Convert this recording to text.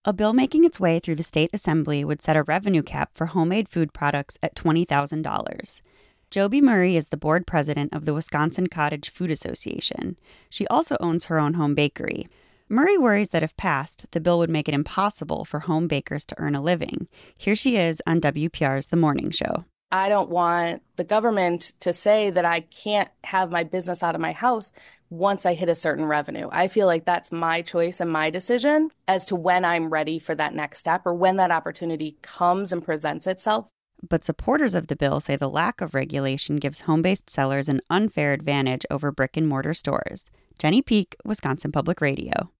A bill making its way through the state assembly would set a revenue cap for homemade food products at $20,000. Joby Murray is the board president of the Wisconsin Cottage Food Association. She also owns her own home bakery. Murray worries that if passed, the bill would make it impossible for home bakers to earn a living. Here she is on WPR's The Morning Show. I don't want the government to say that I can't have my business out of my house once I hit a certain revenue. I feel like that's my choice and my decision as to when I'm ready for that next step or when that opportunity comes and presents itself. But supporters of the bill say the lack of regulation gives home-based sellers an unfair advantage over brick-and-mortar stores. Jenny Peak, Wisconsin Public Radio.